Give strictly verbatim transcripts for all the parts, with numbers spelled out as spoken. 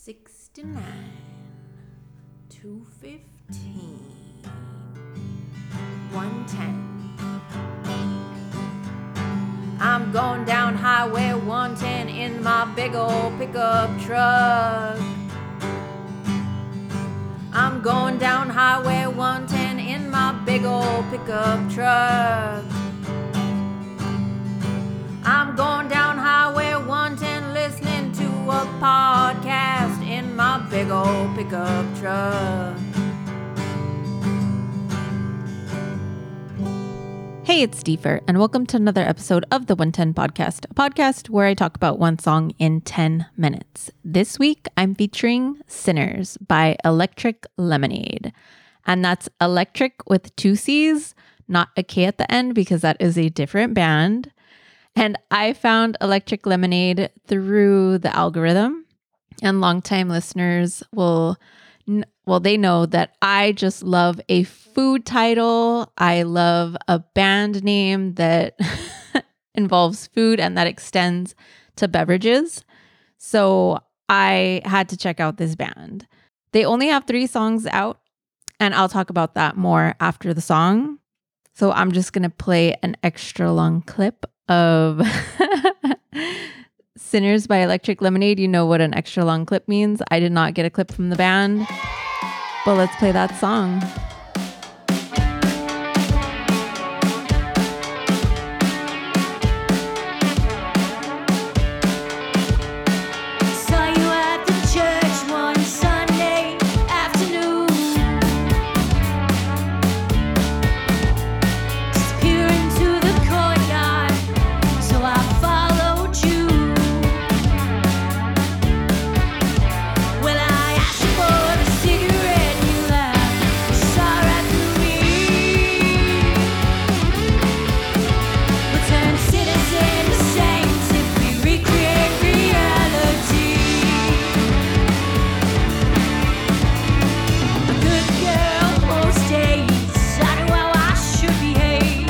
sixty-nine, two fifteen, one ten. I'm going down Highway one ten in my big old pickup truck. I'm going down Highway one ten in my big old pickup truck. I'm going down Highway one ten listening to a podcast in my big old pickup truck. Hey, it's Deefer, and welcome to another episode of the one ten Podcast, a podcast where I talk about one song in ten minutes. This week, I'm featuring Sinners by Electric Lemonade. And that's electric with two C's, not a K at the end, because that is a different band. And I found Electric Lemonade through the algorithm, and longtime listeners will Well, they know that I just love a food title. I love a band name that involves food and that extends to beverages. So I had to check out this band. They only have three songs out, and I'll talk about that more after the song. So I'm just going to play an extra long clip of Sinners by Electric Lemonade. You know what an extra long clip means. I did not get a clip from the band. But let's play that song. Saw you at the church one Sunday afternoon, disappear into the courtyard, so I followed you. When I asked you for a cigarette, you laughed, saw right through me. We'll turn sinners into saints if we recreate reality. A good girl most days, I know how I should behave,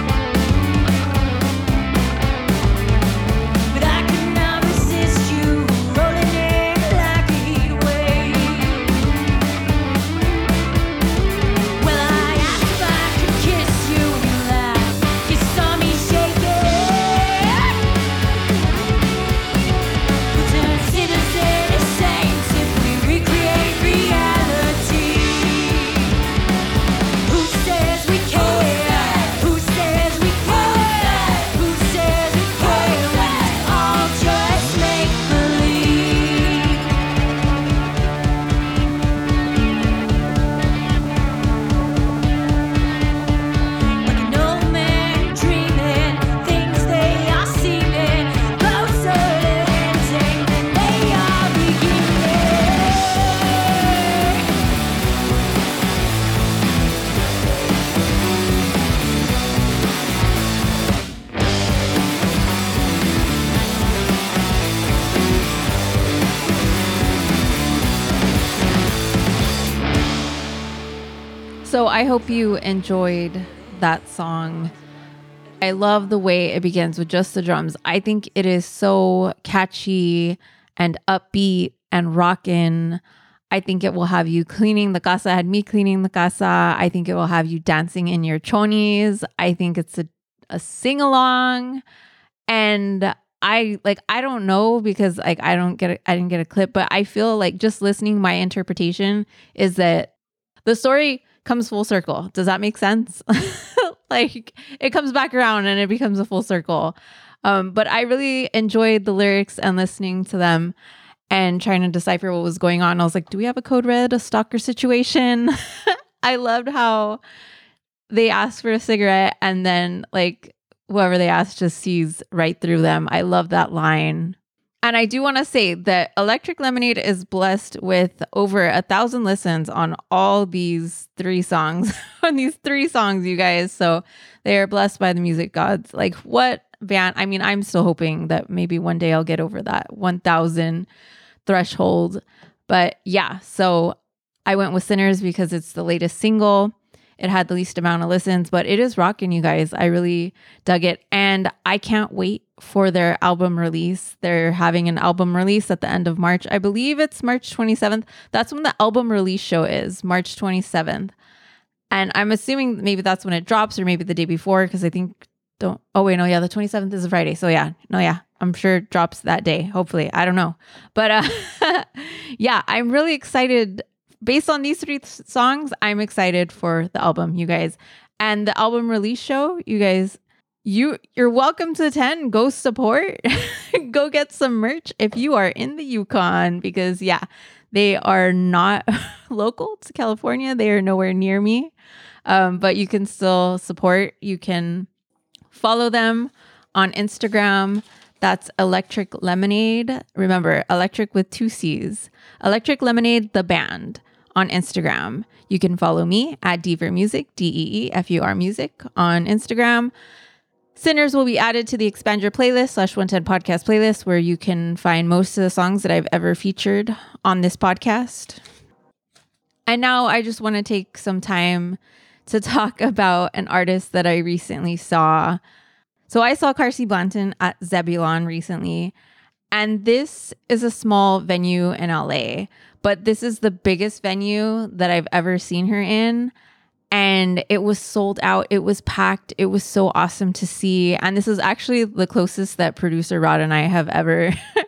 but I could not resist you rolling in like a heat wave. Well, I asked if I could kiss you, you laughed, you saw me shaking. We'll turn sinners into saints if we recreate reality. Who says we care? Who says we care? Who says we care when it's all just make-believe? Like an old man dreaming, things they are seeming closer to ending than they are beginning. So I hope you enjoyed that song. I love the way it begins with just the drums. I think it is so catchy and upbeat and rockin'. I think it will have you cleaning the casa. It had me cleaning the casa. I think it will have you dancing in your chonies. I think it's a, a sing-along. And I like I don't know because like I don't get a, I didn't get a clip, but I feel like just listening, my interpretation is that the story comes full circle. Does that make sense? Like it comes back around and it becomes a full circle. Um, but I really enjoyed the lyrics and listening to them and trying to decipher what was going on. I was like, do we have a code red, a stalker situation? I loved how they asked for a cigarette and then like whoever they asked just sees right through them. I love that line. And I do want to say that Electric Lemonade is blessed with over a thousand listens on all these three songs, on these three songs, you guys. So they are blessed by the music gods. Like what band? I mean, I'm still hoping that maybe one day I'll get over that one thousand threshold. But yeah, so I went with Sinners because it's the latest single. It had the least amount of listens, but it is rocking, you guys. I really dug it. And I can't wait for their album release. They're having an album release at the end of March. I believe it's March twenty-seventh. That's when the album release show is, March twenty-seventh. And I'm assuming maybe that's when it drops, or maybe the day before, because I think don't oh wait no yeah the twenty-seventh is a Friday, so yeah no yeah I'm sure it drops that day, hopefully. I don't know, but uh yeah, I'm really excited. Based on these three th- songs, I'm excited for the album, you guys. And the album release show, you guys, you you're welcome to attend. Go support. Go get some merch if you are in the Yukon, because yeah, they are not local to California. They are nowhere near me. Um, but you can still support. You can follow them on Instagram. That's Electric Lemonade. Remember, Electric with two C's. Electric Lemonade, the band, on Instagram. You can follow me at Deefer Music, D E E F U R Music on Instagram. Sinners will be added to the Expand Your Playlist slash one ten podcast playlist, where you can find most of the songs that I've ever featured on this podcast. And now I just want to take some time to talk about an artist that I recently saw. So I saw Carsie Blanton at Zebulon recently, and this is a small venue in L A, but this is the biggest venue that I've ever seen her in. And it was sold out. It was packed. It was so awesome to see. And this is actually the closest that producer Rod and I have ever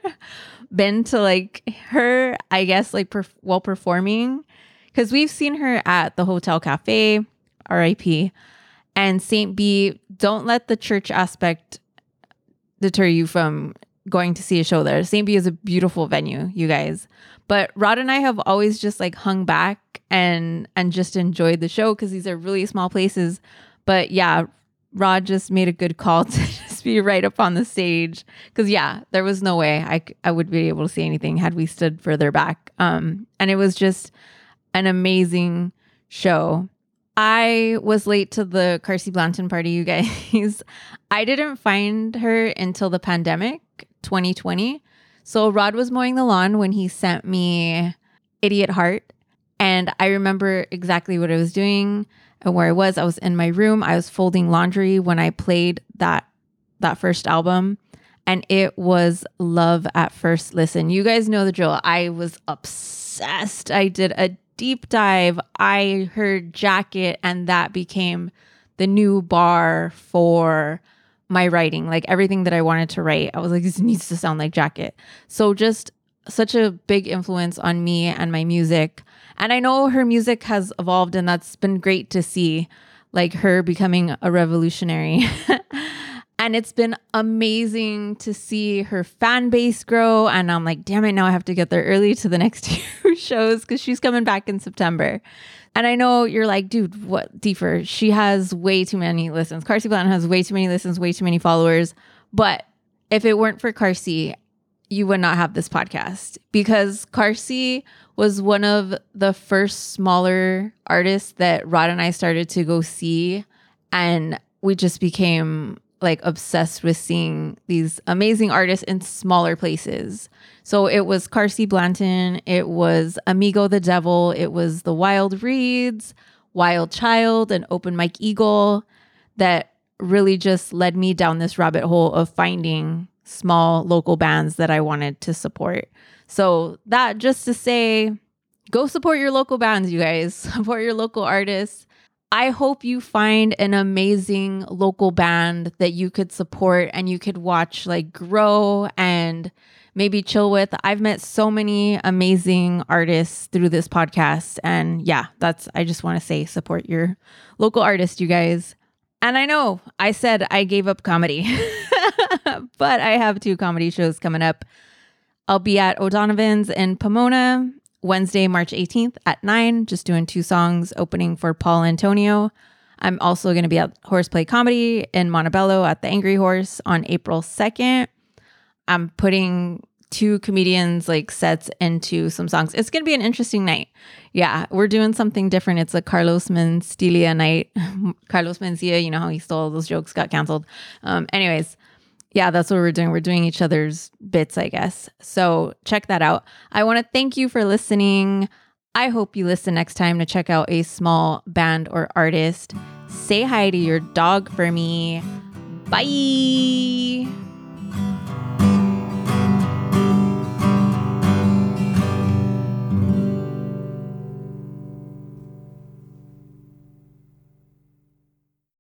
been to like her, I guess, like perf- while performing. Because we've seen her at the Hotel Cafe, R I P, and Saint B. Don't let the church aspect deter you from going to see a show there. Saint B is a beautiful venue, you guys. But Rod and I have always just like hung back and and just enjoyed the show, because these are really small places. But yeah, Rod just made a good call to just be right up on the stage, because yeah, there was no way I, I would be able to see anything had we stood further back. Um, and it was just an amazing show. I was late to the Carsie Blanton party, you guys. I didn't find her until the pandemic, twenty twenty. So Rod was mowing the lawn when he sent me Idiot Heart. And I remember exactly what I was doing and where I was. I was in my room. I was folding laundry when I played that that first album. And it was love at first listen. You guys know the drill. I was obsessed. I did a deep dive. I heard Jacket, and that became the new bar for my writing. Like everything that I wanted to write, I was like, this needs to sound like Jacket. So just such a big influence on me and my music. And I know her music has evolved, and that's been great to see, like her becoming a revolutionary. And it's been amazing to see her fan base grow. And I'm like, damn it, now I have to get there early to the next two shows, because she's coming back in September. And I know you're like, dude, what, Deefer? She has way too many listens. Carsie Blanton has way too many listens, way too many followers. But if it weren't for Carsie, you would not have this podcast, because Carsie was one of the first smaller artists that Rod and I started to go see. And we just became like obsessed with seeing these amazing artists in smaller places. So it was Carsie Blanton, it was Amigo the Devil, it was the Wild Reeds, Wild Child, and Open Mike Eagle that really just led me down this rabbit hole of finding small local bands that I wanted to support. So that just to say, go support your local bands, you guys. Support your local artists. I hope you find an amazing local band that you could support and you could watch like grow and maybe chill with. I've met so many amazing artists through this podcast. And yeah, that's, I just want to say, support your local artist, you guys. And I know I said I gave up comedy, but I have two comedy shows coming up. I'll be at O'Donovan's in Pomona Wednesday, March eighteenth at nine, just doing two songs opening for Paul Antonio. I'm also going to be at Horseplay Comedy in Montebello at the Angry Horse on April second. I'm putting two comedians like sets into some songs. It's going to be an interesting night. Yeah, we're doing something different. It's a Carlos Mencia night. Carlos Mencia, you know how he stole all those jokes, got canceled. Um, anyways, yeah, that's what we're doing. We're doing each other's bits, I guess. So check that out. I want to thank you for listening. I hope you listen next time to check out a small band or artist. Say hi to your dog for me. Bye.